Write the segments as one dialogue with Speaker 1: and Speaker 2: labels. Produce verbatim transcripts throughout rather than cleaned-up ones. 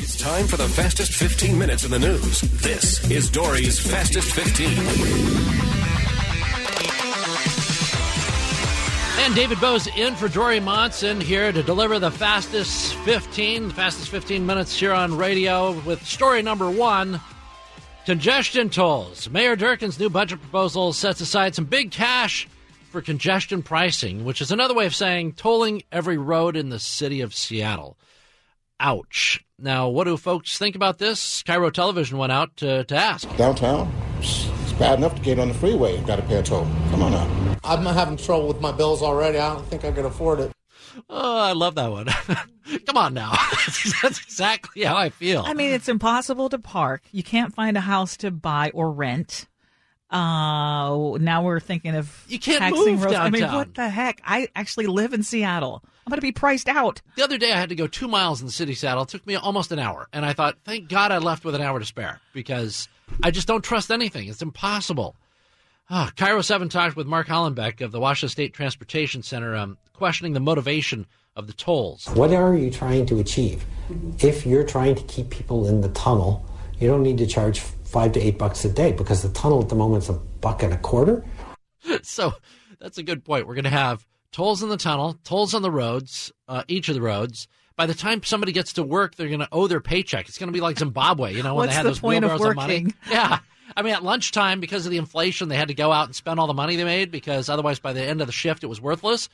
Speaker 1: It's time for the fastest fifteen minutes in the news. This is Dory's Fastest fifteen.
Speaker 2: And David Bowe's in for Dory Monson here to deliver the fastest fifteen, the fastest fifteen minutes here on radio with story number one, congestion tolls. Mayor Durkin's new budget proposal sets aside some big cash for congestion pricing, which is another way of saying tolling every road in the city of Seattle. Ouch. Now, what do folks think about this? Cairo Television went out to, to ask.
Speaker 3: Downtown, it's bad enough to get on the freeway and got to pay a toll. Come on now.
Speaker 4: I'm having trouble with my bills already. I don't think I can afford it.
Speaker 2: Oh, I love that one. Come on now. That's exactly how I feel.
Speaker 5: I mean, it's impossible to park. You can't find a house to buy or rent. Uh, now we're thinking of
Speaker 2: you can't
Speaker 5: taxing
Speaker 2: move
Speaker 5: roads.
Speaker 2: downtown.
Speaker 5: I mean, what the heck? I actually live in Seattle. I'm going to be priced out.
Speaker 2: The other day I had to go two miles in the city of Seattle. It took me almost an hour. And I thought, thank God I left with an hour to spare because I just don't trust anything. It's impossible. Oh, Cairo seven talked with Mark Hollenbeck of the Washington State Transportation Center, um, questioning the motivation of the tolls.
Speaker 6: What are you trying to achieve? If you're trying to keep people in the tunnel, you don't need to charge five to eight bucks a day because the tunnel at the moment is a buck and a quarter.
Speaker 2: So that's a good point. We're going to have tolls in the tunnel, tolls on the roads, uh, each of the roads. By the time somebody gets to work, they're going to owe their paycheck. It's going to be like Zimbabwe, you know, when
Speaker 5: What's
Speaker 2: they had
Speaker 5: the
Speaker 2: those
Speaker 5: point of
Speaker 2: wheelbarrows of money.
Speaker 5: working?
Speaker 2: Yeah. I mean, at lunchtime, because of the inflation, they had to go out and spend all the money they made because otherwise by the end of the shift, it was worthless.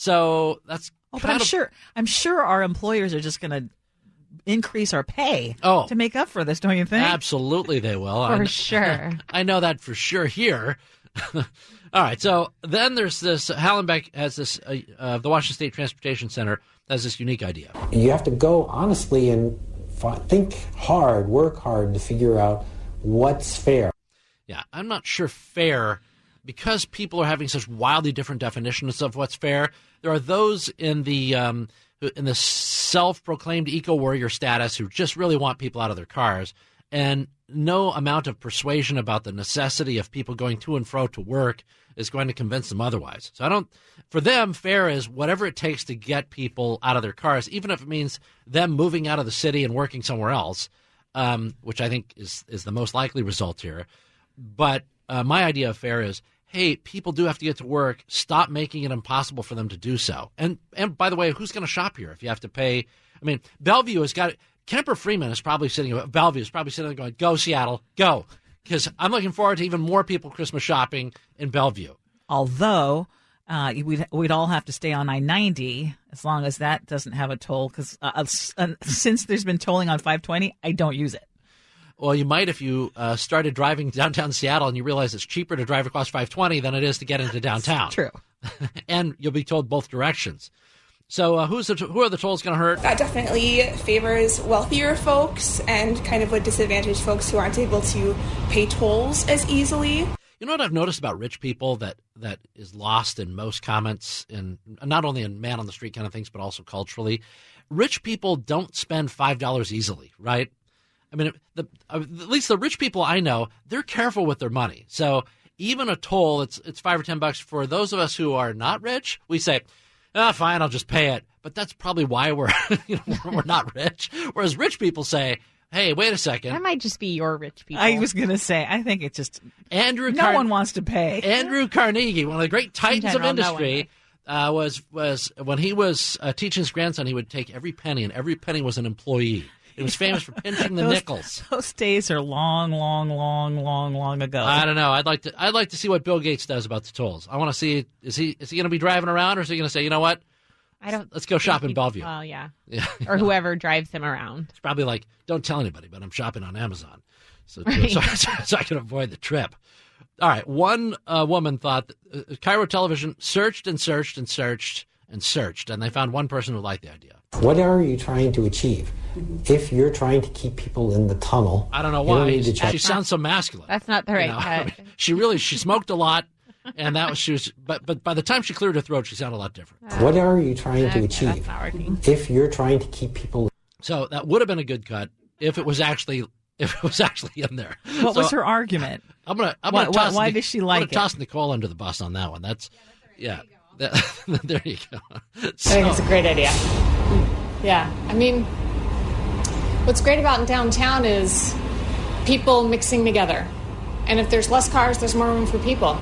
Speaker 2: So that's
Speaker 5: Oh, but I'm
Speaker 2: of,
Speaker 5: sure I'm sure our employers are just going to increase our pay
Speaker 2: oh,
Speaker 5: to make up for this, don't you think?
Speaker 2: Absolutely they will.
Speaker 7: For
Speaker 2: I,
Speaker 7: sure.
Speaker 2: I know that for sure here. All right, so then there's this, Hallenbeck has this, uh, uh, the Washington State Transportation Center has this unique idea.
Speaker 6: You have to go honestly and fi- think hard, work hard to figure out what's fair.
Speaker 2: Yeah, I'm not sure fair, because people are having such wildly different definitions of what's fair. There are those in the um, in the self-proclaimed eco-warrior status who just really want people out of their cars, and no amount of persuasion about the necessity of people going to and fro to work is going to convince them otherwise. So I don't, for them, fair is whatever it takes to get people out of their cars, even if it means them moving out of the city and working somewhere else, um, which I think is, is the most likely result here. But uh, my idea of fair is, hey, people do have to get to work. Stop making it impossible for them to do so. And and by the way, who's going to shop here if you have to pay? I mean, Bellevue has got Kemper Freeman is probably sitting. Bellevue is probably sitting there going, "Go Seattle, go!" Because I'm looking forward to even more people Christmas shopping in Bellevue.
Speaker 5: Although uh, we'd we'd all have to stay on I ninety as long as that doesn't have a toll. Because uh, uh, since there's been tolling on five twenty, I don't use it.
Speaker 2: Well, you might if you uh, started driving downtown Seattle and you realize it's cheaper to drive across five twenty than it is to get into downtown.
Speaker 5: True.
Speaker 2: And you'll be told both directions. So uh, who's the t- who are the tolls going to hurt?
Speaker 8: That definitely favors wealthier folks and kind of would disadvantage folks who aren't able to pay tolls as easily.
Speaker 2: You know what I've noticed about rich people that, that is lost in most comments, in not only in man on the street kind of things, but also culturally? Rich people don't spend five dollars easily, right? I mean, the, at least the rich people I know, they're careful with their money. So even a toll, it's it's five or ten bucks. For those of us who are not rich, we say, ah, fine, I'll just pay it. But that's probably why we're you know we're not rich. Whereas rich people say, hey, wait a second.
Speaker 7: That might just be your rich people.
Speaker 5: I was going to say, I think it's just
Speaker 2: Andrew.
Speaker 5: No
Speaker 2: Car-
Speaker 5: one wants to pay.
Speaker 2: Andrew Carnegie, one of the great titans of
Speaker 7: General,
Speaker 2: industry,
Speaker 7: no
Speaker 2: uh, was was when he was uh, teaching his grandson, he would take every penny, and every penny was an employee. It was famous for pinching the
Speaker 5: those,
Speaker 2: nickels.
Speaker 5: Those days are long, long, long, long, long ago.
Speaker 2: I don't know. I'd like to. I'd like to see what Bill Gates does about the tolls. I want to see. Is he is he going to be driving around, or is he going to say, you know what?
Speaker 7: I don't.
Speaker 2: Let's go shop in
Speaker 7: he,
Speaker 2: Bellevue.
Speaker 7: Well, yeah.
Speaker 2: Yeah.
Speaker 7: Or whoever drives him around.
Speaker 2: It's probably like, don't tell anybody, but I'm shopping on Amazon, so
Speaker 7: Right.
Speaker 2: so, so, so I can avoid the trip. All right. One uh, woman thought that, uh, Cairo Television searched and searched and searched and searched, and they found one person who liked the idea.
Speaker 6: What are you trying to achieve? If you're trying to keep people in the tunnel,
Speaker 2: I don't know
Speaker 6: you don't
Speaker 2: why.
Speaker 6: need to
Speaker 2: She
Speaker 6: check.
Speaker 2: sounds so masculine.
Speaker 7: That's not the right
Speaker 2: You know,
Speaker 7: cut.
Speaker 2: I mean, she really she smoked a lot, and that was she was. But but by the time she cleared her throat, she sounded a lot different.
Speaker 6: What are you trying to
Speaker 7: Okay,
Speaker 6: achieve?
Speaker 7: that's not working.
Speaker 6: If you're trying to keep people,
Speaker 2: So that would have been a good cut if it was actually if it was actually in there.
Speaker 5: What
Speaker 2: So
Speaker 5: was her argument?
Speaker 2: I'm gonna. I'm
Speaker 5: Why-
Speaker 2: gonna
Speaker 5: why-
Speaker 2: toss
Speaker 5: why
Speaker 2: Nic-
Speaker 5: does she
Speaker 2: I'm
Speaker 5: like
Speaker 2: gonna
Speaker 5: it?
Speaker 2: toss Nicole under the bus on that one. That's yeah. That, there you go.
Speaker 9: I think it's a great idea. Yeah, I mean, What's great about downtown is people mixing together. And if there's less cars, there's more room for people.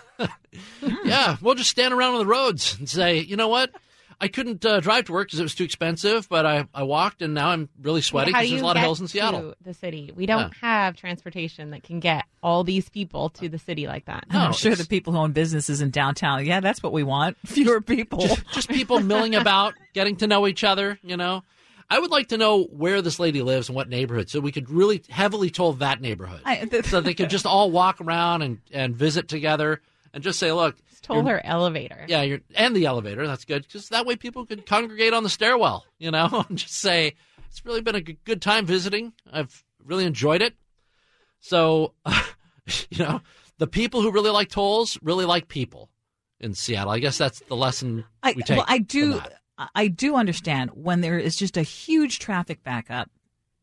Speaker 2: Yeah, we'll just stand around on the roads and say, you know what? I couldn't uh, drive to work because it was too expensive, but I, I walked, and now I'm really sweaty
Speaker 7: How
Speaker 2: because
Speaker 7: do
Speaker 2: there's
Speaker 7: you
Speaker 2: a lot of
Speaker 7: get
Speaker 2: hills in Seattle.
Speaker 7: to the city? We don't
Speaker 2: Yeah.
Speaker 7: have transportation that can get all these people to the city like that.
Speaker 2: No,
Speaker 5: I'm sure
Speaker 2: it's-
Speaker 5: the people who own businesses in downtown, yeah, that's what we want. Fewer people.
Speaker 2: Just, just people milling about, getting to know each other, you know. I would like to know where this lady lives and what neighborhood, so we could really heavily toll that neighborhood.
Speaker 5: I- th-
Speaker 2: so they could just all walk around and, and visit together and just say, look.
Speaker 7: Just told
Speaker 2: you're-
Speaker 7: her elevator.
Speaker 2: Yeah, you're, and the elevator. That's good, because that way people could congregate on the stairwell, you know, and just say, it's really been a good, good time visiting. I've really enjoyed it. So, uh, you know, the people who really like tolls really like people in Seattle. I guess that's the lesson
Speaker 5: I,
Speaker 2: we take.
Speaker 5: well, I do.
Speaker 2: from that.
Speaker 5: I do understand when there is just a huge traffic backup,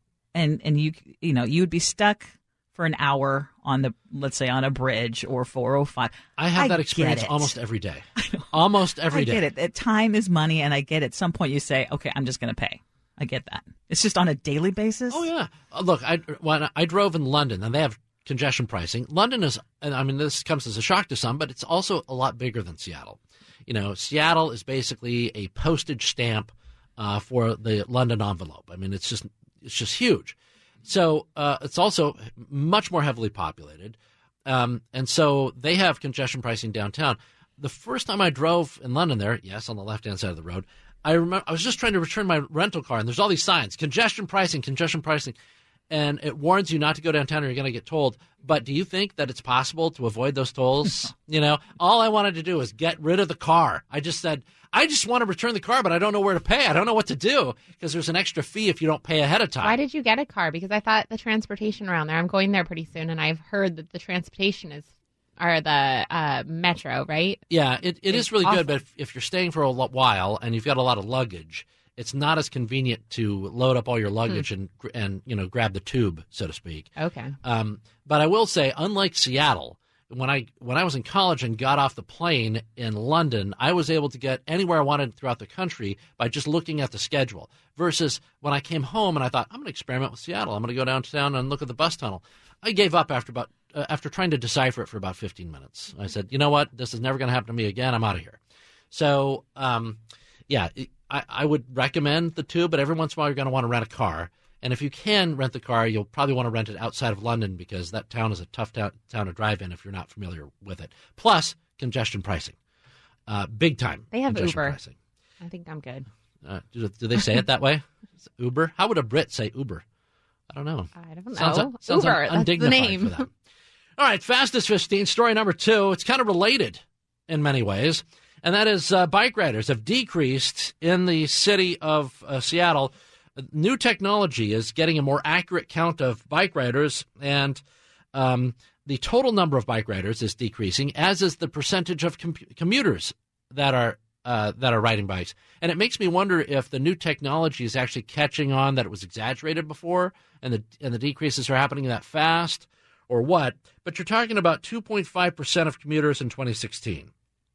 Speaker 5: and and you you know you would be stuck for an hour on the, let's say, on a bridge or four oh five.
Speaker 2: I have
Speaker 5: I
Speaker 2: that experience
Speaker 5: get it.
Speaker 2: almost every day. Almost every
Speaker 5: I
Speaker 2: day.
Speaker 5: get it. That time is money, and I get it. At some point, you say, "Okay, I'm just going to pay." I get that. It's just on a daily basis.
Speaker 2: Oh yeah. Uh, Look, I when I drove in London, and they have congestion pricing. London is, and I mean, this comes as a shock to some, but it's also a lot bigger than Seattle. You know, Seattle is basically a postage stamp uh, for the London envelope. I mean, it's just it's just huge. So uh, it's also much more heavily populated, um, and so they have congestion pricing downtown. The first time I drove in London, there, yes, on the left-hand side of the road, I remember I was just trying to return my rental car, and there's all these signs: congestion pricing, congestion pricing. And it warns you not to go downtown or you're going to get tolled. But do you think that it's possible to avoid those tolls? You know, all I wanted to do was get rid of the car. I just said, I just want to return the car, but I don't know where to pay. I don't know what to do because there's an extra fee if you don't pay ahead of time.
Speaker 7: Why did you get a car? Because I thought the transportation around there, I'm going there pretty soon, and I've heard that the transportation is, or the uh, metro, right?
Speaker 2: Yeah, it, it
Speaker 7: It's
Speaker 2: is really
Speaker 7: awesome.
Speaker 2: good. But if, if you're staying for a lo- while and you've got a lot of luggage, it's not as convenient to load up all your luggage and and you know grab the tube, so to speak.
Speaker 7: Okay.
Speaker 2: Um, but I will say, unlike Seattle, when I when I was in college and got off the plane in London, I was able to get anywhere I wanted throughout the country by just looking at the schedule. Versus when I came home and I thought, I'm going to experiment with Seattle. I'm going to go downtown and look at the bus tunnel. I gave up after about uh, after trying to decipher it for about fifteen minutes. I said, you know what, this is never going to happen to me again. I'm out of here. So, um, yeah. It, I, I would recommend the tube, but every once in a while you're going to want to rent a car. And if you can rent the car, you'll probably want to rent it outside of London because that town is a tough town, town to drive in if you're not familiar with it. Plus, congestion pricing. Uh, big time
Speaker 7: They have
Speaker 2: congestion
Speaker 7: Uber.
Speaker 2: pricing.
Speaker 7: I think I'm good.
Speaker 2: Uh, do, do they say it that way? Is it Uber? How would a Brit say Uber? I don't know.
Speaker 7: I don't know.
Speaker 2: Sounds, sounds
Speaker 7: Uber,
Speaker 2: un-
Speaker 7: that's the
Speaker 2: undignified
Speaker 7: name.
Speaker 2: for them. All right, fastest fifteen, story number two. It's kind of related in many ways. And that is uh, bike riders have decreased in the city of uh, Seattle. New technology is getting a more accurate count of bike riders, and um, the total number of bike riders is decreasing, as is the percentage of com- commuters that are uh, that are riding bikes. And it makes me wonder if the new technology is actually catching on that it was exaggerated before, and the and the decreases are happening that fast, or what. But you're talking about two point five percent of commuters in twenty sixteen.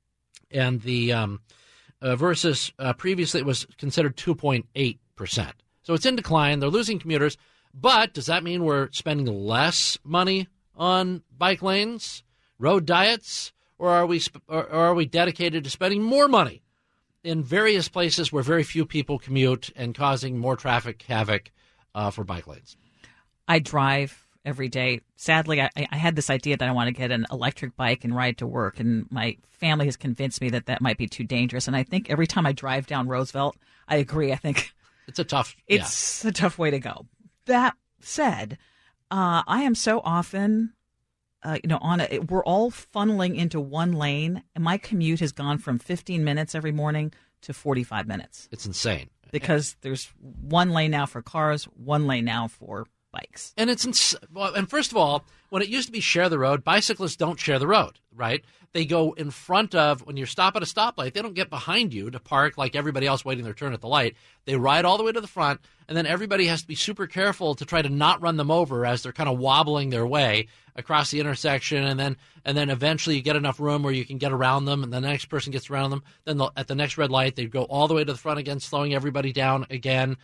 Speaker 2: And the um, uh, versus uh, previously it was considered two point eight percent. So it's in decline. They're losing commuters. But does that mean we're spending less money on bike lanes, road diets, or are we sp- or, or are we dedicated to spending more money in various places where very few people commute and causing more traffic havoc uh, for bike lanes?
Speaker 5: I drive every day. Sadly, I, I had this idea that I want to get an electric bike and ride to work, and my family has convinced me that that might be too dangerous. And I think every time I drive down Roosevelt, I agree. I think
Speaker 2: it's a tough.
Speaker 5: It's
Speaker 2: yeah.
Speaker 5: a tough way to go. That said, uh, I am so often, uh, you know, on a. We're all funneling into one lane, and my commute has gone from fifteen minutes every morning to forty-five minutes.
Speaker 2: It's insane
Speaker 5: because there's one lane now for cars, one lane now for bikes.
Speaker 2: And it's ins- well, and first of all, when it used to be share the road, bicyclists don't share the road, right? They go in front of, when you stop at a stoplight, they don't get behind you to park like everybody else waiting their turn at the light. They ride all the way to the front, and then everybody has to be super careful to try to not run them over as they're kind of wobbling their way across the intersection, and then and then eventually you get enough room where you can get around them, and the next person gets around them. Then at the next red light, they go all the way to the front again, slowing everybody down again.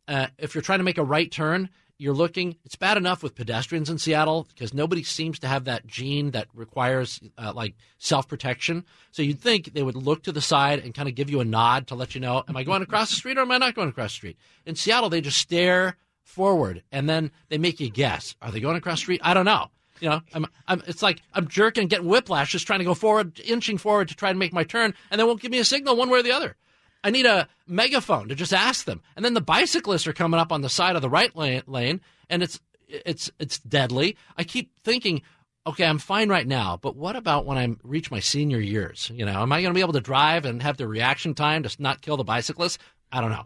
Speaker 2: Uh, if you're trying to make a right turn, you're looking, it's bad enough with pedestrians in Seattle because nobody seems to have that gene that requires uh, like self-protection. So you'd think they would look to the side and kind of give you a nod to let you know, am I going across the street or am I not going across the street? In Seattle, they just stare forward and then they make you guess. Are they going across the street? I don't know. You know, I'm, I'm, it's like I'm jerking, getting whiplash, just trying to go forward, inching forward to try and make my turn, and they won't give me a signal one way or the other. I need a megaphone to just ask them. And then the bicyclists are coming up on the side of the right lane, lane and it's it's it's deadly. I keep thinking, okay, I'm fine right now, but what about when I reach my senior years? You know, am I going to be able to drive and have the reaction time to not kill the bicyclists? I don't know.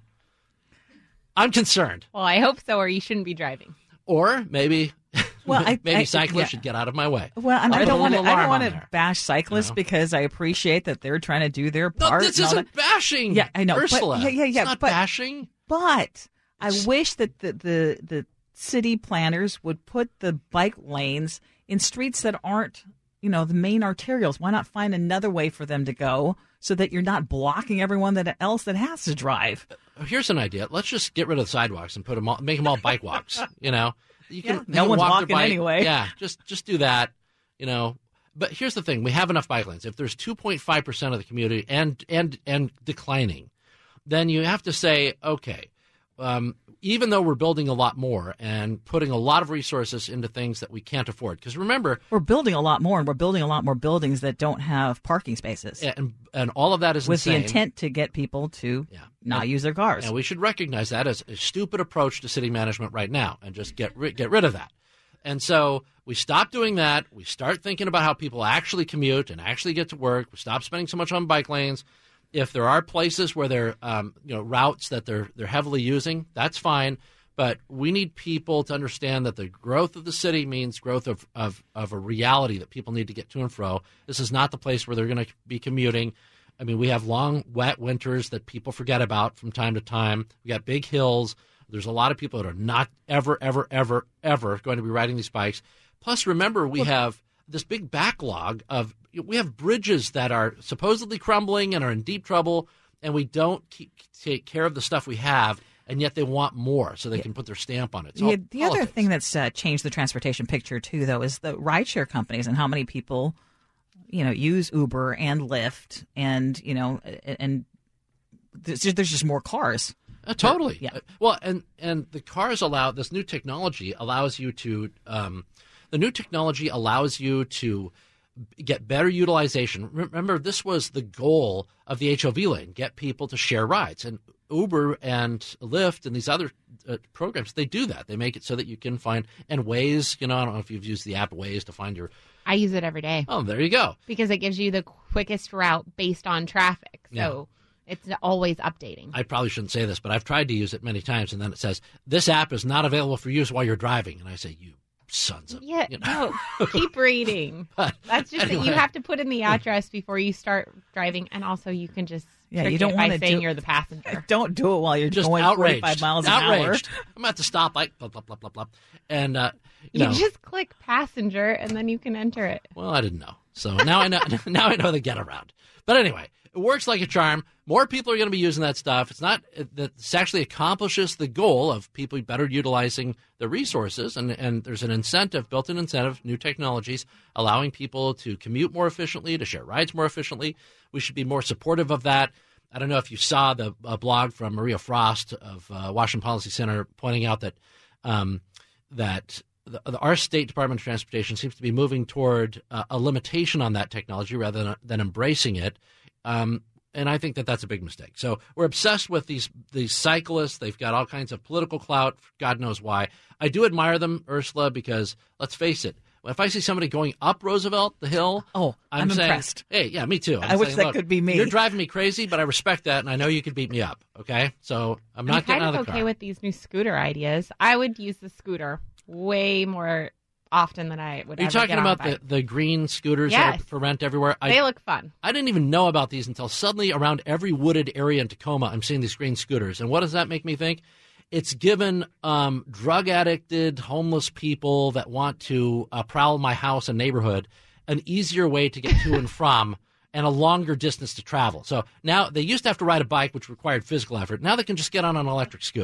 Speaker 2: I'm concerned.
Speaker 7: Well, I hope so, or you shouldn't be driving.
Speaker 2: Or maybe...
Speaker 5: Well, I,
Speaker 2: maybe
Speaker 5: I,
Speaker 2: cyclists
Speaker 5: yeah.
Speaker 2: should get out of my way.
Speaker 5: Well, and
Speaker 2: I'll
Speaker 5: I
Speaker 2: put
Speaker 5: don't
Speaker 2: a
Speaker 5: want to.
Speaker 2: little
Speaker 5: I don't
Speaker 2: alarm
Speaker 5: want
Speaker 2: on
Speaker 5: to
Speaker 2: there.
Speaker 5: bash cyclists
Speaker 2: You know?
Speaker 5: because I appreciate that they're trying to do their
Speaker 2: No,
Speaker 5: part.
Speaker 2: this
Speaker 5: and all
Speaker 2: isn't
Speaker 5: that.
Speaker 2: bashing.
Speaker 5: Yeah, I know. but-
Speaker 2: Ursula.
Speaker 5: yeah, yeah, yeah.
Speaker 2: It's not
Speaker 5: but,
Speaker 2: bashing.
Speaker 5: But I wish that the, the the city planners would put the bike lanes in streets that aren't, you know, the main arterials. Why not find another way for them to go so that you're not blocking everyone that else that has to drive?
Speaker 2: Here's an idea. Let's just get rid of the sidewalks and put them all, make them all bike walks. You know, you can,
Speaker 5: Yeah,
Speaker 2: you
Speaker 5: no
Speaker 2: can
Speaker 5: one's
Speaker 2: walk their
Speaker 5: walking
Speaker 2: bike.
Speaker 5: anyway.
Speaker 2: Yeah, just just do that. You know, but here's the thing: we have enough bike lanes. If there's two point five percent of the community and and and declining, then you have to say, okay, um, even though we're building a lot more and putting a lot of resources into things that we can't afford, because remember,
Speaker 5: We're building a lot more, and we're building a lot more buildings that don't have parking spaces.
Speaker 2: and and all of that is
Speaker 5: with
Speaker 2: insane.
Speaker 5: the intent to get people to
Speaker 2: Yeah.
Speaker 5: not
Speaker 2: And-
Speaker 5: use their cars.
Speaker 2: And we should recognize that as a stupid approach to city management right now and just get ri- get rid of that. And so we stop doing that. We start thinking about how people actually commute and actually get to work. We stop spending so much on bike lanes. If there are places where they're, um, you know, routes that they're they're heavily using, that's fine. But we need people to understand that the growth of the city means growth of, of, of a reality that people need to get to and fro. This is not the place where they're going to be commuting. I mean, we have long, wet winters that people forget about from time to time. We got big hills. There's a lot of people that are not ever, ever, ever, ever going to be riding these bikes. Plus, remember, we have this big backlog of we have bridges that are supposedly crumbling and are in deep trouble, and we don't keep, take care of the stuff we have, and yet they want more so they can put their stamp on it. It's all
Speaker 5: Yeah, the other
Speaker 2: politics.
Speaker 5: thing that's uh, changed the transportation picture too, though, is the rideshare companies and how many people, you know, use Uber and Lyft, and you know, and there's just, there's just more cars.
Speaker 2: Uh, totally.
Speaker 5: Yeah.
Speaker 2: Uh, well, and and the cars allow this new technology allows you to um, the new technology allows you to get better utilization. Remember, this was the goal of the H O V lane: get people to share rides. And Uber and Lyft and these other uh, programs, they do that. They make it so that you can find and Waze. You know, I don't know if you've used the app Waze to find your.
Speaker 7: I use it every day
Speaker 2: Oh, there you go.
Speaker 7: because it gives you the quickest route based on traffic. So it's always updating.
Speaker 2: I probably shouldn't say this, but I've tried to use it many times, and then it says this app is not available for use while you're driving, and I say, you sons of
Speaker 7: Yeah,
Speaker 2: you know.
Speaker 7: no, keep reading.
Speaker 2: But
Speaker 7: That's just that you
Speaker 2: anyway.
Speaker 7: have to put in the address before you start driving, and also you can just
Speaker 5: Yeah,
Speaker 7: trick
Speaker 5: you don't
Speaker 7: it by
Speaker 5: wanna
Speaker 7: saying
Speaker 5: do-
Speaker 7: you're the passenger.
Speaker 5: Don't do it while you're
Speaker 2: just
Speaker 5: going
Speaker 2: outraged.
Speaker 5: forty-five miles an
Speaker 2: outraged.
Speaker 5: hour.
Speaker 2: I'm at the stoplight, blah blah blah blah blah, and uh, you
Speaker 7: You
Speaker 2: know.
Speaker 7: just click passenger, and then you can enter it.
Speaker 2: Well, I didn't know, so now I know. Now I know the get around. But anyway, it works like a charm. More people are going to be using that stuff. It's not that this actually accomplishes the goal of people better utilizing the resources, and and there's an incentive, built-in incentive, new technologies allowing people to commute more efficiently, to share rides more efficiently. We should be more supportive of that. I don't know if you saw the uh, blog from Maria Frost of uh, Washington Policy Center pointing out that um, that the, the, our state Department of Transportation seems to be moving toward uh, a limitation on that technology rather than, than embracing it. Um, and I think that that's a big mistake. So we're obsessed with these these cyclists. They've got all kinds of political clout. God knows why. I do admire them, Ursula, because let's face it. If I see somebody going up Roosevelt, the hill,
Speaker 5: Oh,
Speaker 2: I'm,
Speaker 5: I'm
Speaker 2: saying,
Speaker 5: impressed.
Speaker 2: hey, yeah, me too. I'm
Speaker 5: I wish
Speaker 2: saying,
Speaker 5: that
Speaker 2: look,
Speaker 5: could be me.
Speaker 2: You're driving me crazy, but I respect that, and I know you could beat me up. Okay, so I'm not
Speaker 7: I'm
Speaker 2: getting
Speaker 7: kind
Speaker 2: out
Speaker 7: of
Speaker 2: of the
Speaker 7: okay
Speaker 2: car.
Speaker 7: with these new scooter ideas. I would use the scooter way more often than I would
Speaker 2: Are you
Speaker 7: ever
Speaker 2: talking
Speaker 7: get on a
Speaker 2: about the,
Speaker 7: bike.
Speaker 2: the green scooters that
Speaker 7: Yes.
Speaker 2: are for rent everywhere? I,
Speaker 7: They look fun.
Speaker 2: I didn't even know about these until suddenly around every wooded area in Tacoma, I'm seeing these green scooters. And what does that make me think? It's given um, drug addicted, homeless people that want to uh, prowl my house and neighborhood an easier way to get to and from and a longer distance to travel. So now they used to have to ride a bike, which required physical effort. Now they can just get on an electric scooter.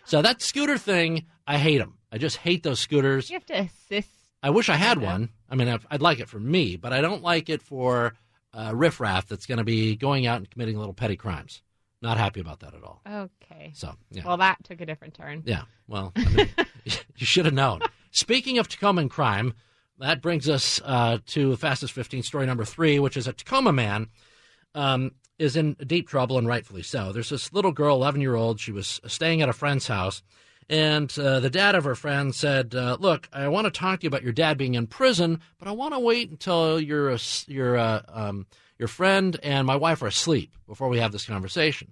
Speaker 2: So that scooter thing, I hate them. I just hate those scooters.
Speaker 7: You have to assist.
Speaker 2: I wish I had one. I mean, I'd, I'd like it for me, but I don't like it for uh, riffraff that's going to be going out and committing little petty crimes. Not happy about that at all.
Speaker 7: Okay.
Speaker 2: So, yeah.
Speaker 7: Well, that took a different turn.
Speaker 2: Yeah. Well, I mean, you should have known. Speaking of Tacoma and crime, that brings us uh, to Fastest fifteen story number three, which is a Tacoma man um, is in deep trouble, and rightfully so. There's this little girl, eleven-year-old. She was staying at a friend's house, and uh, the dad of her friend said, uh, look, I want to talk to you about your dad being in prison, but I want to wait until your uh, your uh, um, your friend and my wife are asleep before we have this conversation.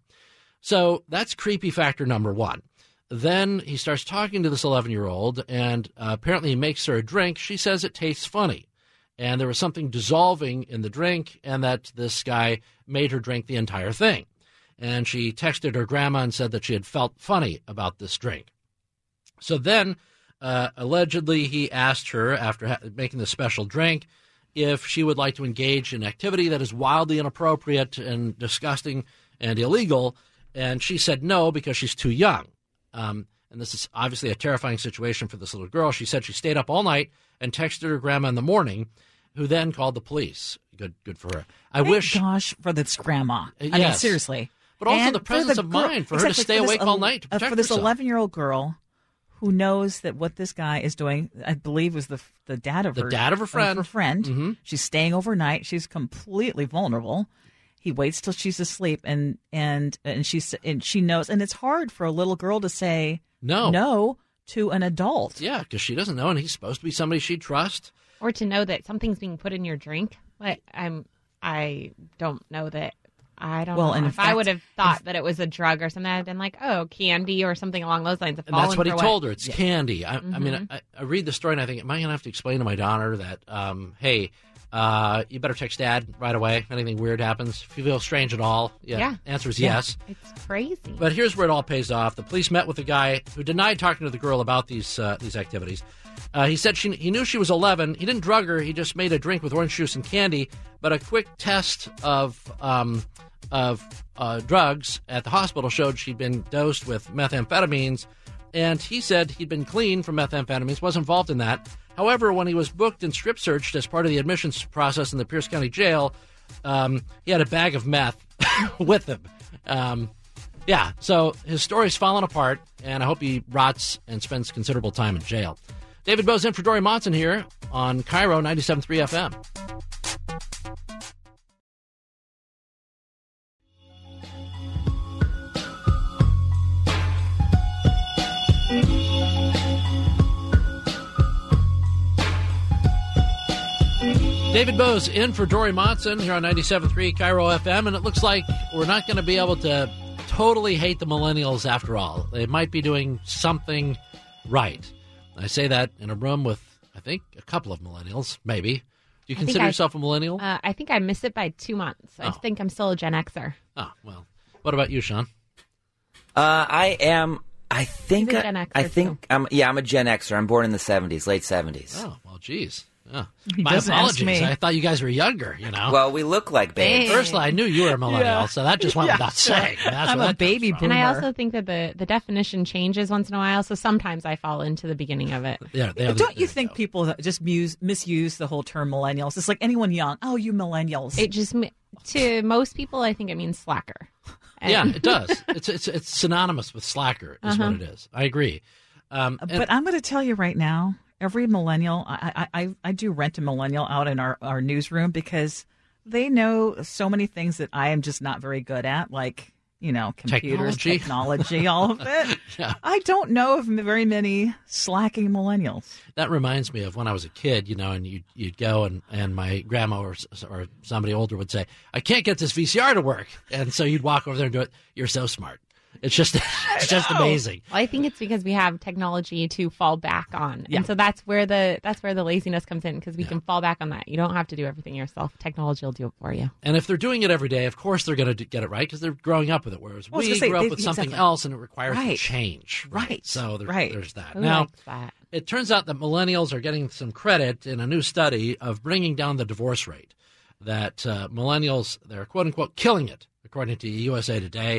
Speaker 2: So that's creepy factor number one. Then he starts talking to this eleven-year-old, and uh, apparently he makes her a drink. She says it tastes funny, and there was something dissolving in the drink, and that this guy made her drink the entire thing. And she texted her grandma and said that she had felt funny about this drink. So then, uh, allegedly, he asked her, after ha- making the special drink, if she would like to engage in activity that is wildly inappropriate and disgusting and illegal, and she said no because she's too young. Um, and this is obviously a terrifying situation for this little girl. She said she stayed up all night and texted her grandma in the morning, who then called the police. Good good for her. I
Speaker 5: Thank
Speaker 2: wish...
Speaker 5: gosh, for this grandma.
Speaker 2: Uh,
Speaker 5: I mean,
Speaker 2: yes.
Speaker 5: seriously.
Speaker 2: But also
Speaker 5: And
Speaker 2: the
Speaker 5: for
Speaker 2: presence
Speaker 5: the
Speaker 2: of
Speaker 5: girl-
Speaker 2: mind for her to
Speaker 5: exactly,
Speaker 2: stay
Speaker 5: for this
Speaker 2: awake all night to
Speaker 5: uh,
Speaker 2: protect
Speaker 5: For this
Speaker 2: herself.
Speaker 5: eleven-year-old girl who knows that what this guy is doing, I believe, was the the dad of
Speaker 2: The
Speaker 5: her
Speaker 2: dad of her friend.
Speaker 5: her friend.
Speaker 2: Mhm.
Speaker 5: She's staying overnight. She's completely vulnerable. He waits till she's asleep, and and and she's and she knows. And it's hard for a little girl to say
Speaker 2: No.
Speaker 5: no to an adult.
Speaker 2: Yeah, because she doesn't know, and he's supposed to be somebody she'd trust.
Speaker 7: Or to know that something's being put in your drink. Like, I'm, I don't know that. I don't
Speaker 5: Well,
Speaker 7: know.
Speaker 5: and in
Speaker 7: If I
Speaker 5: fact-
Speaker 7: would have thought that it was a drug or something, I'd been like, oh, candy or something along those lines.
Speaker 2: And that's what he
Speaker 7: for
Speaker 2: told her. It's candy. I, I
Speaker 7: Mm-hmm.
Speaker 2: mean, I, I read the story and I think, am I going to have to explain to my daughter that, um, hey, uh, you better text Dad right away if anything weird happens? If you feel strange at all, yeah.
Speaker 7: Yeah.
Speaker 2: Answer is
Speaker 5: Yeah.
Speaker 2: yes.
Speaker 7: It's crazy.
Speaker 2: But here's where it all pays off. The police met with the guy who denied talking to the girl about these uh, these activities. Uh, he said she, he knew she was eleven. He didn't drug her. He just made a drink with orange juice and candy. But a quick test of um, of uh, drugs at the hospital showed she'd been dosed with methamphetamines. And he said he'd been clean from methamphetamines, wasn't involved in that. However, when he was booked and strip searched as part of the admissions process in the Pierce County Jail, um, he had a bag of meth with him. Um, yeah, so his story's falling apart, and I hope he rots and spends considerable time in jail. David Bose in for Dory Monson here on Cairo ninety-seven point three F M. David Bose in for Dory Monson here on ninety-seven point three Cairo F M, and it looks like we're not going to be able to totally hate the millennials after all. They might be doing something right. I say that in a room with, I think, a couple of millennials, maybe. Do you
Speaker 7: I think
Speaker 2: consider
Speaker 7: I-
Speaker 2: yourself a millennial?
Speaker 7: Uh, I think I missed it by two months. I
Speaker 2: Oh.
Speaker 7: think I'm still a Gen Xer.
Speaker 2: oh, well. What about you, Sean?
Speaker 10: Uh, I am. I think.
Speaker 7: He's a
Speaker 10: I,
Speaker 7: Gen Xer,
Speaker 10: I think. I'm. Yeah, I'm a Gen Xer. I'm born in the seventies, late seventies.
Speaker 2: Oh, well, geez. Oh.
Speaker 5: He
Speaker 2: My
Speaker 5: doesn't ask
Speaker 2: apologies.
Speaker 5: me.
Speaker 2: I thght you guys were younger, you know.
Speaker 10: Well, we look like babes.
Speaker 2: First of all, I knew you were a millennial,
Speaker 5: Yeah.
Speaker 2: so that just went
Speaker 5: Yeah.
Speaker 2: without saying. That's
Speaker 5: I'm
Speaker 2: where
Speaker 5: a
Speaker 2: that
Speaker 5: baby
Speaker 2: comes from.
Speaker 7: And I
Speaker 5: Boomer.
Speaker 7: also think that the, the definition changes once in a while, so sometimes I fall into the beginning of it.
Speaker 2: Yeah, they are
Speaker 5: But
Speaker 2: the-
Speaker 5: don't you think people that just muse, misuse the whole term millennials? It's like anyone young. Oh, you millennials.
Speaker 7: It just, m- to most people, I think it means slacker. And-
Speaker 2: Yeah, it does. It's it's it's synonymous with slacker, is
Speaker 7: Uh-huh.
Speaker 2: what it is. I agree. Um, and-
Speaker 5: But I'm going to tell you right now, every millennial, I, I, I, I do rent a millennial out in our, our newsroom because they know so many things that I am just not very good at, like, you know, computers,
Speaker 2: Technology.
Speaker 5: technology, all of it.
Speaker 2: Yeah.
Speaker 5: I don't know of very many slacking millennials.
Speaker 2: that reminds me of when I was a kid, you know, and you'd, you'd go and, and my grandma or, s- or somebody older would say, I can't get this V C R to work. And so you'd walk over there and do it. You're so smart. It's just it's just amazing.
Speaker 7: Well, I think it's because we have technology to fall back on,
Speaker 5: Yeah.
Speaker 7: and so that's where the that's where the laziness comes in because we can fall back on that. You don't have to do everything yourself; technology will do it for you.
Speaker 2: And if they're doing it every day, of course they're going to get it right because they're growing up with it. Whereas
Speaker 5: Well, I was
Speaker 2: we
Speaker 5: gonna say,
Speaker 2: grew up
Speaker 5: they-
Speaker 2: with something
Speaker 5: exactly.
Speaker 2: else and it requires
Speaker 5: Right.
Speaker 2: change.
Speaker 5: Right.
Speaker 2: So there,
Speaker 5: Right.
Speaker 2: there's that.
Speaker 7: Who
Speaker 2: Now,
Speaker 7: likes that?
Speaker 2: it turns out that millennials are getting some credit in a new study of bringing down the divorce rate. That uh, millennials, they're quote unquote killing it, according to U S A Today.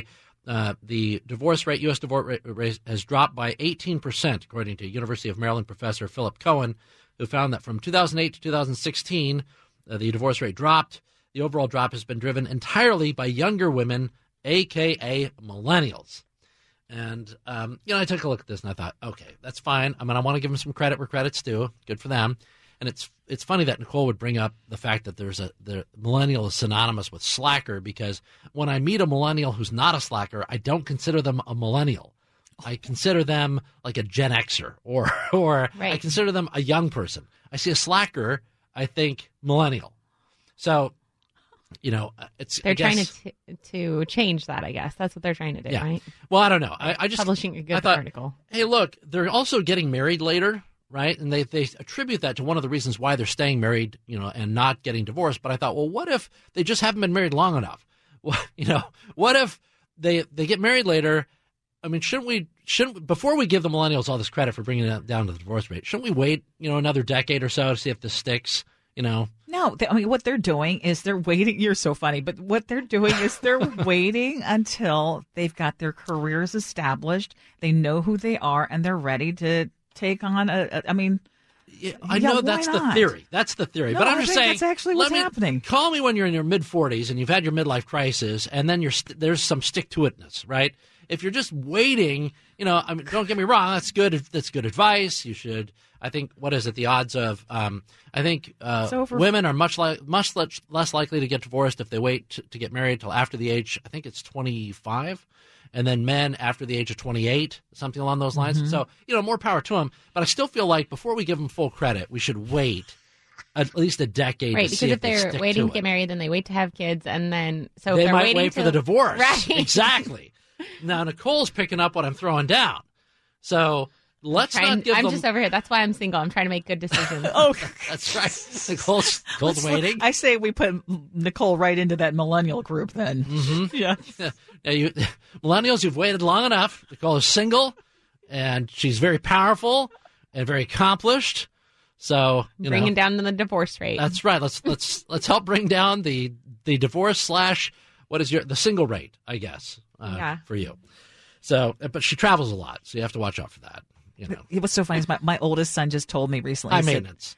Speaker 2: Uh, the divorce rate, U S divorce rate, rate has dropped by eighteen percent, according to University of Maryland professor Philip Cohen, who found that from two thousand eight to two thousand sixteen, uh, the divorce rate dropped. The overall drop has been driven entirely by younger women, a k a millennials. And, um, you know, I took a look at this and I thought, okay, that's fine. I mean, I want to give them some credit where credit's due. Good for them. And it's it's funny that Nicole would bring up the fact that there's a the millennial is synonymous with slacker, because when I meet a millennial who's not a slacker, I don't consider them a millennial. I consider them like a Gen Xer, or or
Speaker 7: right.
Speaker 2: I consider them a young person. I see a slacker, I think millennial. So, you know, it's
Speaker 7: they're
Speaker 2: I guess,
Speaker 7: trying to t- to change that. I guess that's what they're trying to do,
Speaker 2: yeah.
Speaker 7: right?
Speaker 2: Well, I don't know. I, I just
Speaker 7: publishing a good
Speaker 2: I thought,
Speaker 7: article.
Speaker 2: Hey, look, they're also getting married later. Right. And they, they attribute that to one of the reasons why they're staying married, you know, and not getting divorced. But I thought, well, what if they just haven't been married long enough? Well, you know, what if they they get married later? I mean, shouldn't we shouldn't before we give the millennials all this credit for bringing it down to the divorce rate? Shouldn't we wait, you know, another decade or so to see if this sticks? You know,
Speaker 5: no. They, I mean, what they're doing is they're waiting. You're so funny, but what they're doing is they're waiting until they've got their careers established. They know who they are, and they're ready to take on a, a I mean,
Speaker 2: yeah, I
Speaker 5: yeah,
Speaker 2: know
Speaker 5: why
Speaker 2: that's
Speaker 5: not?
Speaker 2: the theory. That's the theory.
Speaker 5: No,
Speaker 2: but I'm
Speaker 5: I
Speaker 2: just
Speaker 5: think
Speaker 2: saying,
Speaker 5: that's actually what's
Speaker 2: let me,
Speaker 5: happening.
Speaker 2: Call me when you're in your mid forties and you've had your midlife crisis, and then you're st- there's some stick to itness, right? If you're just waiting, you know, I mean, don't get me wrong, that's good. That's good advice. You should. I think. What is it? The odds of, um, I think, uh,
Speaker 5: So for-
Speaker 2: women are much like much less, less likely to get divorced if they wait to, to get married till after the age. I think it's twenty-five. And then men after the age of twenty-eight, something along those lines.
Speaker 5: Mm-hmm.
Speaker 2: So, you know, more power to them. But I still feel like before we give them full credit, we should wait at least a decade
Speaker 7: Right,
Speaker 2: to
Speaker 7: because
Speaker 2: see
Speaker 7: if
Speaker 2: if they
Speaker 7: they're
Speaker 2: stick
Speaker 7: waiting to
Speaker 2: to
Speaker 7: get
Speaker 2: it.
Speaker 7: married, then they wait to have kids, and then so if
Speaker 2: They
Speaker 7: they're
Speaker 2: might
Speaker 7: waiting
Speaker 2: wait
Speaker 7: to,
Speaker 2: for the divorce.
Speaker 7: Right.
Speaker 2: Exactly. Now, Nicole's picking up what I'm throwing down. So let's
Speaker 7: Trying-
Speaker 2: not give
Speaker 7: I'm
Speaker 2: them...
Speaker 7: just over here. That's why I'm single. I'm trying to make good decisions.
Speaker 5: Oh,
Speaker 2: That's right. Nicole's, Nicole's waiting.
Speaker 5: I say we put Nicole right into that millennial group then.
Speaker 2: Mm-hmm.
Speaker 5: Yeah.
Speaker 2: Now you, millennials, you've waited long enough. Nicole is single, and she's very powerful and very accomplished. So you
Speaker 7: Bringing
Speaker 2: know,
Speaker 7: down the divorce rate.
Speaker 2: that's right. Let's let's let's help bring down the the divorce slash what is your the single rate, I guess, uh,
Speaker 7: Yeah.
Speaker 2: for you. So, but she travels a lot, so you have to watch out for that. You know,
Speaker 5: It was so funny. is My, my oldest son just told me recently.
Speaker 2: high
Speaker 5: he said-
Speaker 2: maintenance.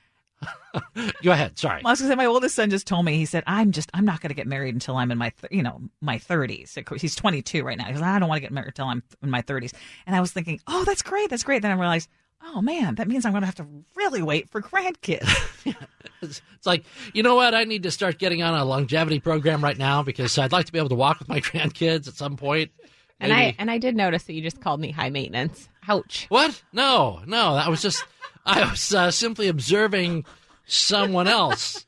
Speaker 2: Go ahead. Sorry.
Speaker 5: I was going to say, my oldest son just told me, he said, I'm just, I'm not going to get married until I'm in my, th- you know, my thirties. He's twenty-two right now. He goes, I don't want to get married until I'm in my thirties. And I was thinking, oh, that's great. That's great. Then I realized, oh man, that means I'm going to have to really wait for grandkids.
Speaker 2: It's, it's like, you know what? I need to start getting on a longevity program right now because I'd like to be able to walk with my grandkids at some point.
Speaker 7: and I
Speaker 2: Maybe-
Speaker 7: and I did notice that you just called me high maintenance. Ouch.
Speaker 2: What? No, no. That was just, I was uh, simply observing someone else.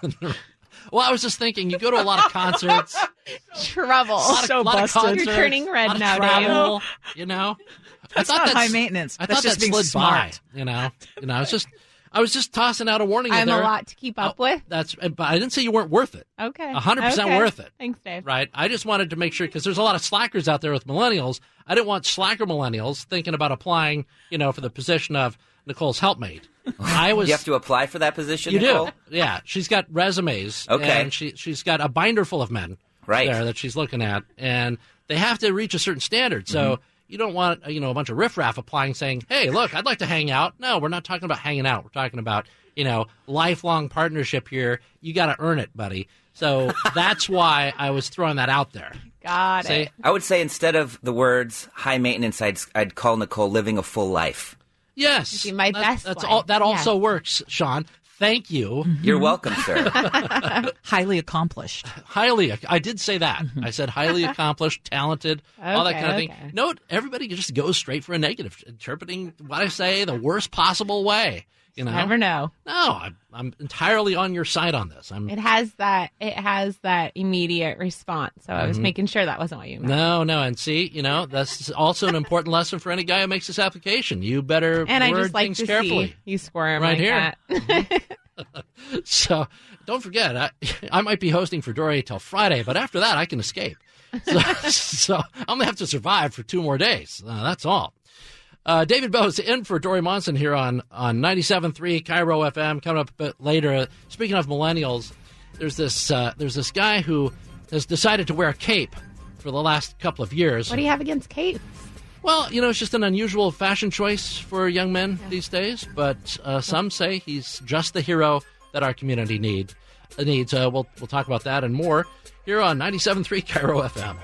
Speaker 2: Well, I was just thinking, you go to a lot of concerts.
Speaker 7: Trouble.
Speaker 2: A lot of,
Speaker 5: So
Speaker 2: lot of
Speaker 5: busted.
Speaker 2: concerts,
Speaker 7: You're turning red
Speaker 2: lot of
Speaker 7: now,
Speaker 2: travel, you know?
Speaker 5: That's
Speaker 2: I thought
Speaker 5: not high maintenance.
Speaker 2: I
Speaker 5: That's
Speaker 2: thought
Speaker 5: just
Speaker 2: that
Speaker 5: being
Speaker 2: slid
Speaker 5: smart.
Speaker 2: by, you know? You know, I was just, I was just tossing out a warning.
Speaker 7: I'm
Speaker 2: there.
Speaker 7: a lot to keep up
Speaker 2: Oh,
Speaker 7: with.
Speaker 2: That's, but I didn't say you weren't worth it.
Speaker 7: Okay.
Speaker 2: A hundred percent
Speaker 7: Okay.
Speaker 2: worth it.
Speaker 7: Thanks, Dave.
Speaker 2: Right. I just wanted to make sure because there's a lot of slackers out there with millennials. I didn't want slacker millennials thinking about applying, you know, for the position of Nicole's helpmate. I was.
Speaker 10: You have to apply for that position,
Speaker 2: You
Speaker 10: Nicole?
Speaker 2: do. Yeah. She's got resumes.
Speaker 10: Okay.
Speaker 2: And she she's got a binder full of men.
Speaker 10: Right.
Speaker 2: There that she's looking at, and they have to reach a certain standard. So.
Speaker 10: Mm-hmm.
Speaker 2: You don't want, you know, a bunch of riffraff applying saying, hey, look, I'd like to hang out. No, we're not talking about hanging out. We're talking about, you know, lifelong partnership here. You got to earn it, buddy. So that's why I was throwing that out there.
Speaker 7: Got
Speaker 2: See?
Speaker 7: it.
Speaker 10: I would say instead of the words high maintenance, I'd, I'd call Nicole living a full life.
Speaker 2: Yes.
Speaker 7: Be my
Speaker 2: That-
Speaker 7: best
Speaker 2: That's
Speaker 7: life.
Speaker 2: all, that
Speaker 7: Yeah.
Speaker 2: also works, Sean. Thank you.
Speaker 10: You're welcome, sir.
Speaker 5: Highly accomplished.
Speaker 2: Highly, I did say that. I said highly accomplished, talented, all that
Speaker 7: Okay,
Speaker 2: kind of thing.
Speaker 7: okay.
Speaker 2: Note, everybody just goes straight for a negative, interpreting what I say the worst possible way. You know,
Speaker 7: Never know.
Speaker 2: No, I'm, I'm entirely on your side on this. I'm
Speaker 7: It has that. It has that immediate response. So I was
Speaker 2: Mhm.
Speaker 7: making sure that wasn't what you meant.
Speaker 2: no, no, and see, you know, that's also an important lesson for any guy who makes this application. You better
Speaker 7: And I
Speaker 2: word
Speaker 7: just like
Speaker 2: things
Speaker 7: to
Speaker 2: carefully.
Speaker 7: see you squirm
Speaker 2: Right
Speaker 7: like
Speaker 2: here.
Speaker 7: that.
Speaker 2: So don't forget, I, I might be hosting for Dory till Friday, but after that I can escape. So, so I'm going to have to survive for two more days. Uh, that's all. Uh, David Bose in for Dory Monson here on, on ninety-seven point three Cairo F M. Coming up a bit later. Uh, speaking of millennials, there's this uh, there's this guy who has decided to wear a cape for the last couple of years.
Speaker 7: What do you have against capes?
Speaker 2: Well, you know, it's just an unusual fashion choice for young men yeah. these days, but uh, some say he's just the hero that our community need, needs. Uh, we'll, we'll talk about that and more here on ninety-seven point three K I R O F M.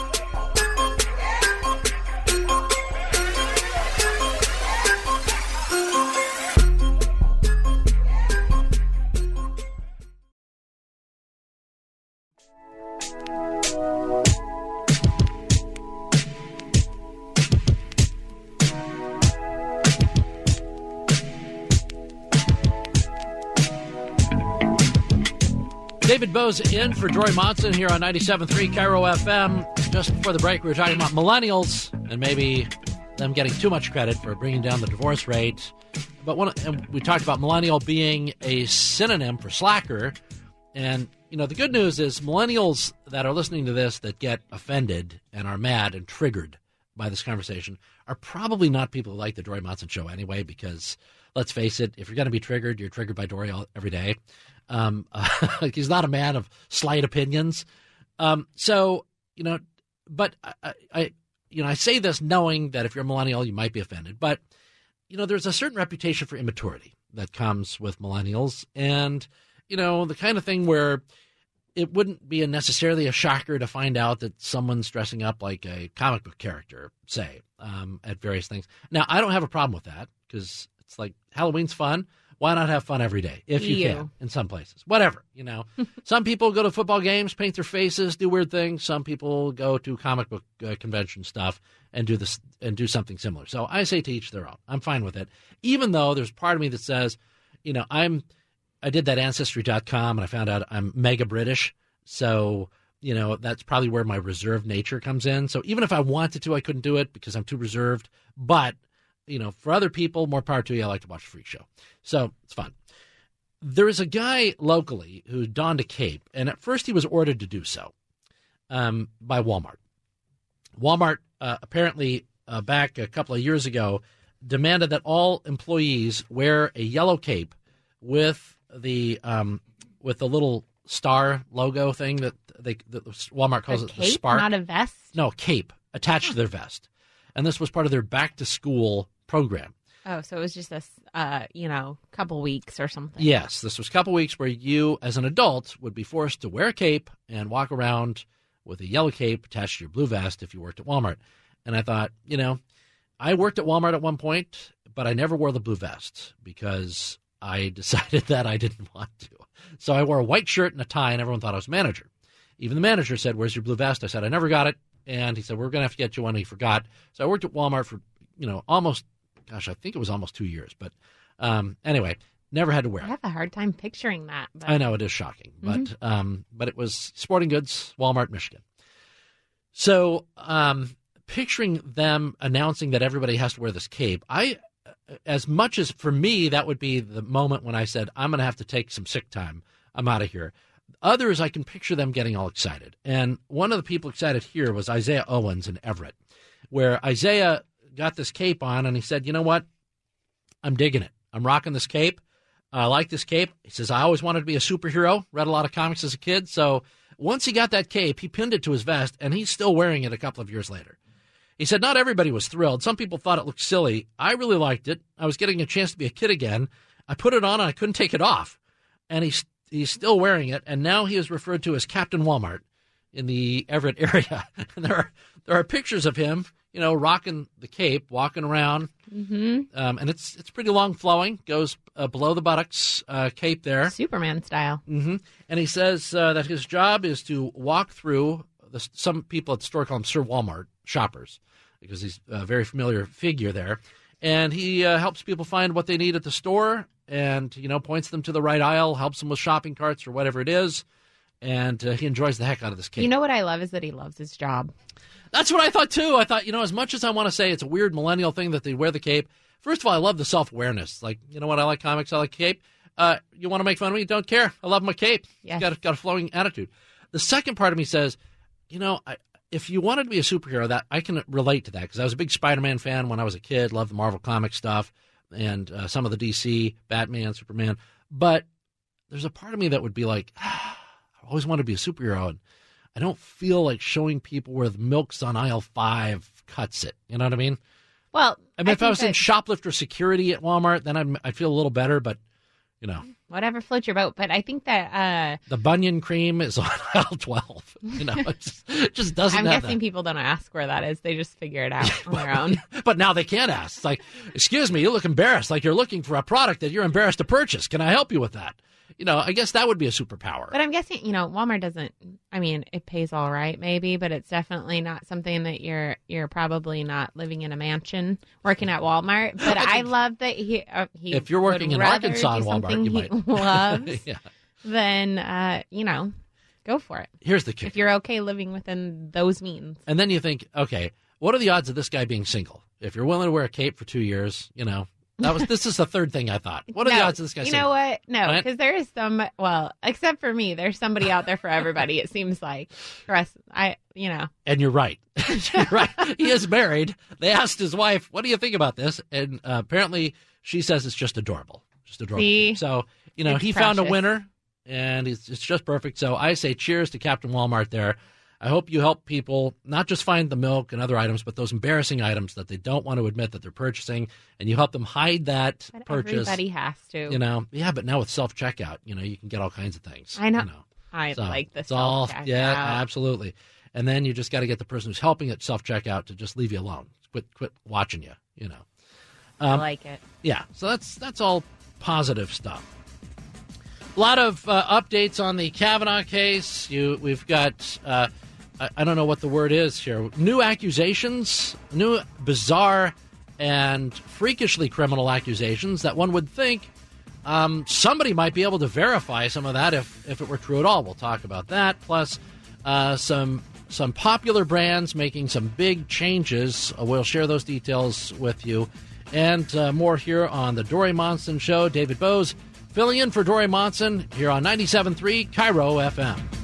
Speaker 2: David Bose in for Jory Monson here on ninety-seven point three K I R O F M. Just before the break, we were talking about millennials and maybe them getting too much credit for bringing down the divorce rate. But one, and we talked about millennial being a synonym for slacker. And, you know, the good news is millennials that are listening to this that get offended and are mad and triggered by this conversation are probably not people who like the Jory Monson show anyway, because let's face it, if you're going to be triggered, you're triggered by Jory all, every day. Um, uh, he's not a man of slight opinions. Um, so, you know, but I, I, you know, I say this knowing that if you're a millennial, you might be offended. But, you know, there's a certain reputation for immaturity that comes with millennials. And, you know, the kind of thing where it wouldn't be a necessarily a shocker to find out that someone's dressing up like a comic book character, say, um, at various things. Now, I don't have a problem with that because it's like Halloween's fun. Why not have fun every day if you, you. can in some places? Whatever, you know. Some people go to football games, paint their faces, do weird things. Some people go to comic book uh, convention stuff and do this and do something similar. So I say to each their own. I'm fine with it, even though there's part of me that says, you know, I'm I did that Ancestry dot com and I found out I'm mega British. So, you know, that's probably where my reserved nature comes in. So even if I wanted to, I couldn't do it because I'm too reserved. But you know, for other people, more power to you. I like to watch the freak show. So it's fun. There is a guy locally who donned a cape, and at first he was ordered to do so um, by Walmart. Walmart uh, apparently uh, back a couple of years ago demanded that all employees wear a yellow cape with the um, with the little star logo thing that they that Walmart calls
Speaker 7: a
Speaker 2: it
Speaker 7: cape,
Speaker 2: the spark.
Speaker 7: Not a vest?
Speaker 2: No, cape attached to their vest. And this was part of their back-to-school program.
Speaker 7: Oh, so it was just a, uh, you know, couple weeks or something.
Speaker 2: Yes, this was a couple weeks where you, as an adult, would be forced to wear a cape and walk around with a yellow cape attached to your blue vest if you worked at Walmart. And I thought, you know, I worked at Walmart at one point, but I never wore the blue vest because I decided that I didn't want to. So I wore a white shirt and a tie, and everyone thought I was a manager. Even the manager said, "Where's your blue vest?" I said, "I never got it." And he said, "We're going to have to get you one." And he forgot. So I worked at Walmart for, you know, almost, gosh, I think it was almost two years. But um, anyway, never had to wear it.
Speaker 7: I have a hard time picturing that. But...
Speaker 2: I know, it is shocking. Mm-hmm. But um, but it was Sporting Goods, Walmart, Michigan. So um, picturing them announcing that everybody has to wear this cape, I, as much as for me, that would be the moment when I said, I'm going to have to take some sick time. I'm out of here. Others, I can picture them getting all excited. And one of the people excited here was Isaiah Owens in Everett, where Isaiah got this cape on, and he said, you know what? I'm digging it. I'm rocking this cape. I like this cape. He says, I always wanted to be a superhero, read a lot of comics as a kid. So once he got that cape, he pinned it to his vest, and he's still wearing it a couple of years later. He said, not everybody was thrilled. Some people thought it looked silly. I really liked it. I was getting a chance to be a kid again. I put it on, and I couldn't take it off. And he's He's still wearing it, and now he is referred to as Captain Walmart in the Everett area. And there are there are pictures of him, you know, rocking the cape, walking around,
Speaker 7: mm-hmm.
Speaker 2: um, and it's it's pretty long, flowing, goes uh, below the buttocks, uh, cape there,
Speaker 7: Superman style.
Speaker 2: Mm-hmm. And he says uh, that his job is to walk through. The, some people at the store call him Sir Walmart shoppers because he's a very familiar figure there, and he uh, helps people find what they need at the store. And, you know, points them to the right aisle, helps them with shopping carts or whatever it is. And uh, he enjoys the heck out of this cape.
Speaker 7: You know what I love is that he loves his job.
Speaker 2: That's what I thought, too. I thought, you know, as much as I want to say it's a weird millennial thing that they wear the cape, first of all, I love the self-awareness. Like, you know what? I like comics. I like cape. Uh, you want to make fun of me? Don't care. I love my cape.
Speaker 7: Yes.
Speaker 2: Got a, got a flowing attitude. The second part of me says, you know, I, if you wanted to be a superhero, that I can relate to that because I was a big Spider-Man fan when I was a kid, loved the Marvel comic stuff. And uh, some of the D C, Batman, Superman. But there's a part of me that would be like, ah, I always wanted to be a superhero, and I don't feel like showing people where the milk's on aisle five cuts it. You know what I mean?
Speaker 7: Well,
Speaker 2: I mean,
Speaker 7: I
Speaker 2: if I was
Speaker 7: think
Speaker 2: in
Speaker 7: that-
Speaker 2: shoplifter security at Walmart, then I'd, I'd feel a little better, but, you know.
Speaker 7: Whatever floats your boat. But I think that uh,
Speaker 2: The Bunyan cream is on aisle twelve. You know, it just, it just doesn't
Speaker 7: I'm
Speaker 2: have
Speaker 7: guessing
Speaker 2: that.
Speaker 7: people don't ask where that is. They just figure it out on their own.
Speaker 2: But now they can't ask. It's like, excuse me, you look embarrassed, like you're looking for a product that you're embarrassed to purchase. Can I help you with that? You know, I guess that would be a superpower.
Speaker 7: But I'm guessing, you know, Walmart doesn't. I mean, it pays all right, maybe, but it's definitely not something that you're you're probably not living in a mansion working at Walmart. But I love that he. Uh, he
Speaker 2: If you're working
Speaker 7: would
Speaker 2: in
Speaker 7: rather
Speaker 2: Arkansas
Speaker 7: do
Speaker 2: in Walmart,
Speaker 7: something
Speaker 2: you
Speaker 7: he
Speaker 2: might.
Speaker 7: loves,
Speaker 2: Yeah.
Speaker 7: then uh, you know, go for it.
Speaker 2: Here's the kicker.
Speaker 7: If you're okay living within those means.
Speaker 2: And then you think, okay, what are the odds of this guy being single? If you're willing to wear a cape for two years, you know, that was. This is the third thing I thought. What are
Speaker 7: no,
Speaker 2: the odds of this guy?
Speaker 7: You
Speaker 2: single?
Speaker 7: know what? No,
Speaker 2: Right?
Speaker 7: because there is some. Well, except for me, there's somebody out there for everybody. It seems like. The rest, I, you know.
Speaker 2: And you're right. You're right. He is married. They asked his wife, "What do you think about this?" And uh, apparently, she says it's just adorable, just adorable.
Speaker 7: See?
Speaker 2: So you know,
Speaker 7: It's
Speaker 2: he found a
Speaker 7: precious.
Speaker 2: winner, and it's, it's just perfect. So I say, cheers to Captain Walmart there. I hope you help people not just find the milk and other items, but those embarrassing items that they don't want to admit that they're purchasing, and you help them hide that
Speaker 7: But
Speaker 2: purchase.
Speaker 7: everybody has to.
Speaker 2: You know, yeah, but now with self checkout, you know, you can get all kinds of things.
Speaker 7: I know.
Speaker 2: You know.
Speaker 7: I
Speaker 2: So,
Speaker 7: like the
Speaker 2: it's all,
Speaker 7: self-checkout.
Speaker 2: yeah, absolutely. And then you just got to get the person who's helping at self checkout to just leave you alone. Quit, quit watching you. You know.
Speaker 7: I
Speaker 2: Um,
Speaker 7: like it.
Speaker 2: Yeah. So that's that's all positive stuff. A lot of uh, updates on the Kavanaugh case. You, we've got. Uh, I, I don't know what the word is here. New accusations, new bizarre and freakishly criminal accusations that one would think um, somebody might be able to verify some of that if, if it were true at all. We'll talk about that. Plus, uh, some some popular brands making some big changes. Uh, we'll share those details with you. And uh, more here on the Dory Monson Show. David Bose filling in for Dory Monson here on ninety-seven point three Cairo F M.